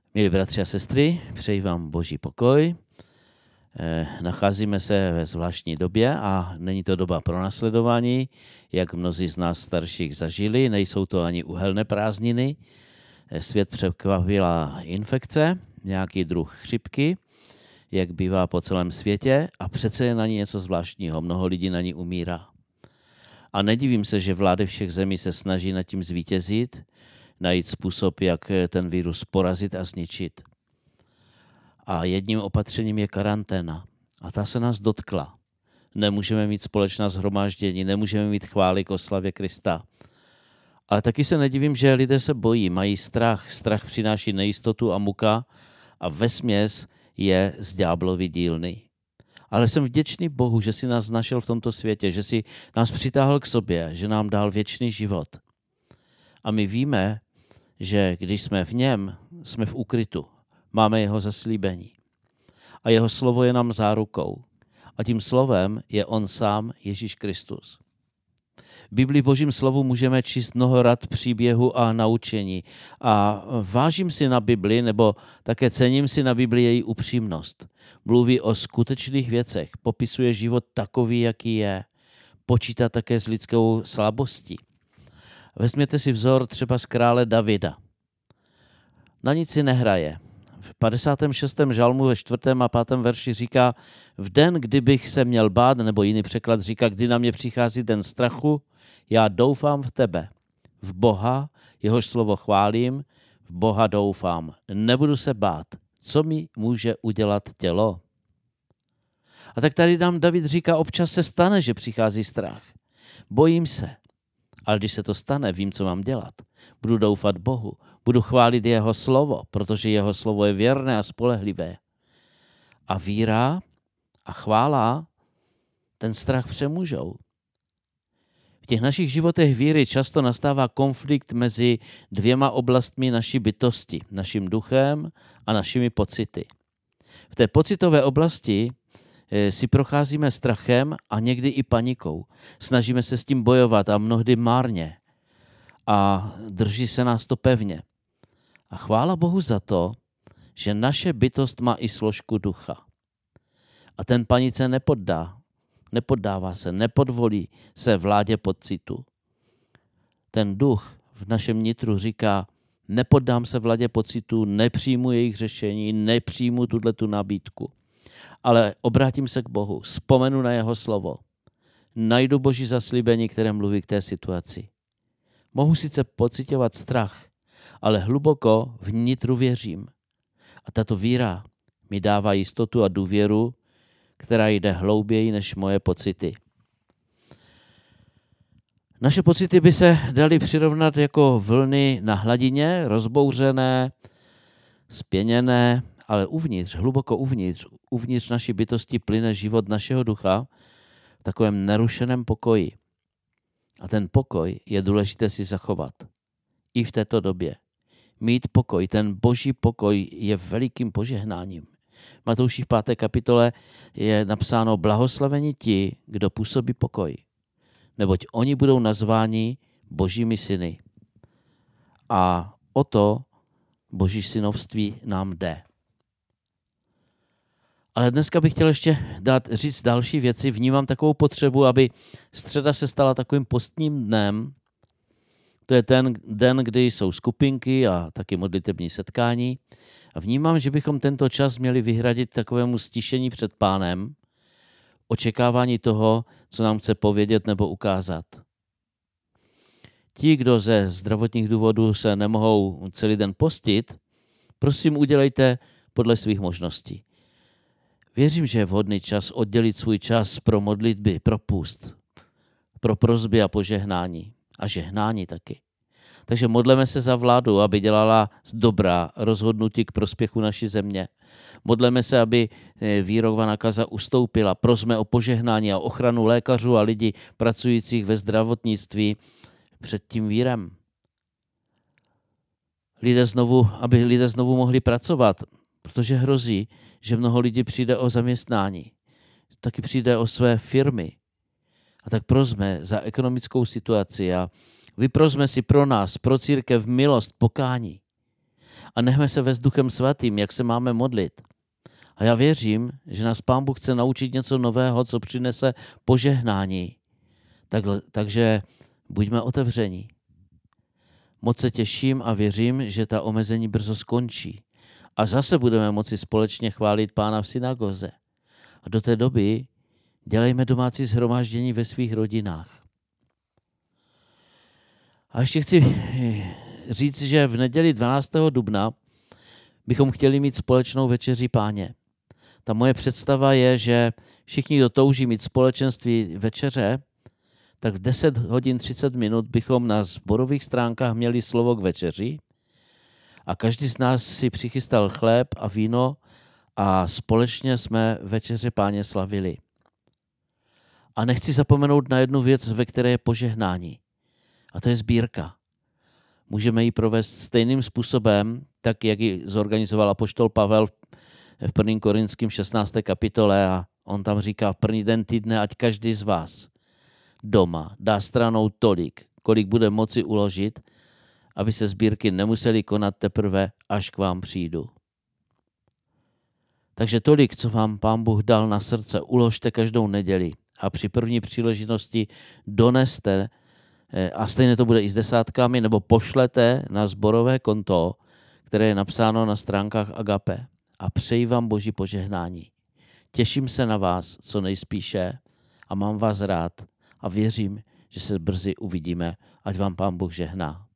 Milí bratři a sestry, přeji vám Boží pokoj. Nacházíme se ve zvláštní době a není to doba pronásledování, jak mnozí z nás starších zažili, nejsou to ani uhelné prázdniny. Svět překvapila infekce, nějaký druh chřipky, jak bývá po celém světě, a přece je na ní něco zvláštního, mnoho lidí na ní umírá. A nedivím se, že vlády všech zemí se snaží nad tím zvítězit, najít způsob, jak ten virus porazit a zničit. A jedním opatřením je karanténa. A ta se nás dotkla. Nemůžeme mít společná shromáždění, nemůžeme mít chvály k oslavě Krista. Ale taky se nedivím, že lidé se bojí, mají strach. Strach přináší nejistotu a muka a vesměs je z ďáblovy dílny. Ale jsem vděčný Bohu, že si nás našel v tomto světě, že si nás přitáhl k sobě, že nám dal věčný život. A my víme, že když jsme v něm, jsme v úkrytu. Máme jeho zaslíbení. A jeho slovo je nám zárukou. A tím slovem je on sám, Ježíš Kristus. V Biblii Božím slovu můžeme číst mnoho rad, příběhu a naučení. A vážím si na Bibli, nebo také cením si na Bibli její upřímnost. Mluví o skutečných věcech, popisuje život takový, jaký je. Počítá také s lidskou slabostí. Vezměte si vzor třeba z krále Davida. Na nic si nehraje. V 56. žalmu ve 4. a 5. verši říká: v den, kdybych se měl bát, nebo jiný překlad říká, kdy na mě přichází den strachu, já doufám v tebe. V Boha, jehož slovo chválím, v Boha doufám. Nebudu se bát. Co mi může udělat tělo? A tak tady nám David říká, občas se stane, že přichází strach. Bojím se. Ale když se to stane, vím, co mám dělat. Budu doufat Bohu. Budu chválit jeho slovo, protože jeho slovo je věrné a spolehlivé. A víra a chvála ten strach přemůžou. V těch našich životech víry často nastává konflikt mezi dvěma oblastmi naší bytosti, naším duchem a našimi pocity. V té pocitové oblasti si procházíme strachem a někdy i panikou. Snažíme se s tím bojovat a mnohdy márně. A drží se nás to pevně. A chvála Bohu za to, že naše bytost má i složku ducha. A ten panice nepoddává se, nepodvolí se vládě pocitu. Ten duch v našem nitru říká, nepoddám se vládě pocitu, nepřijmu jejich řešení, nepřijmu tu nabídku. Ale obrátím se k Bohu, vzpomenu na jeho slovo. Najdu Boží zaslíbení, které mluví k té situaci. Mohu sice pociťovat strach, ale hluboko vnitru věřím. A tato víra mi dává jistotu a důvěru, která jde hlouběji než moje pocity. Naše pocity by se daly přirovnat jako vlny na hladině, rozbouřené, spěněné, ale uvnitř, hluboko uvnitř naší bytosti plyne život našeho ducha v takovém nerušeném pokoji. A ten pokoj je důležité si zachovat. I v této době. Mít pokoj, ten Boží pokoj je velikým požehnáním. V Matouši 5. kapitole je napsáno: blahoslaveni ti, kdo působí pokoj, neboť oni budou nazváni Božími syny. A o to Boží synovství nám jde. Ale dneska bych chtěl ještě říct další věci. Vnímám takovou potřebu, aby středa se stala takovým postním dnem. To je ten den, kdy jsou skupinky a taky modlitební setkání. A vnímám, že bychom tento čas měli vyhradit takovému stišení před Pánem, očekávání toho, co nám chce povědět nebo ukázat. Ti, kdo ze zdravotních důvodů se nemohou celý den postit, prosím, udělejte podle svých možností. Věřím, že je vhodný čas oddělit svůj čas pro modlitby, pro půst, pro prosby a požehnání a žehnání taky. Takže modleme se za vládu, aby dělala dobrá rozhodnutí k prospěchu naší země. Modleme se, aby vírová nakaza ustoupila. Prosme o požehnání a ochranu lékařů a lidí pracujících ve zdravotnictví před tím vírem. Aby lidé znovu mohli pracovat, protože hrozí, že mnoho lidí přijde o zaměstnání. Taky přijde o své firmy. A tak prosme za ekonomickou situaci a vyprosme si pro nás, pro církev milost, pokání. a nechme se vést Duchem Svatým, jak se máme modlit. A já věřím, že nás Pán Bůh chce naučit něco nového, co přinese požehnání. Takže buďme otevření. Moc se těším a věřím, že ta omezení brzo skončí. A zase budeme moci společně chválit Pána v synagoze. A do té doby dělejme domácí shromáždění ve svých rodinách. A ještě chci říct, že v neděli 12. dubna bychom chtěli mít společnou večeři Páně. Ta moje představa je, že všichni, kdo touží mít společenství večeře, tak v 10 hodin 30 minut bychom na sborových stránkách měli slovo k večeři a každý z nás si přichystal chléb a víno a společně jsme večeře Páně slavili. A nechci zapomenout na jednu věc, ve které je požehnání. A to je sbírka. Můžeme ji provést stejným způsobem, tak jak ji zorganizoval apoštol Pavel v 1. Korinským 16. kapitole a on tam říká, v první den týdne, ať každý z vás doma dá stranou tolik, kolik bude moci uložit, aby se sbírky nemuseli konat teprve, až k vám přijdu. Takže tolik, co vám Pán Bůh dal na srdce, uložte každou neděli a při první příležitosti doneste, a stejně to bude i s desátkami, nebo pošlete na sborové konto, které je napsáno na stránkách Agape. A přeji vám Boží požehnání. Těším se na vás co nejspíše a mám vás rád a věřím, že se brzy uvidíme, ať vám Pán Bůh žehná.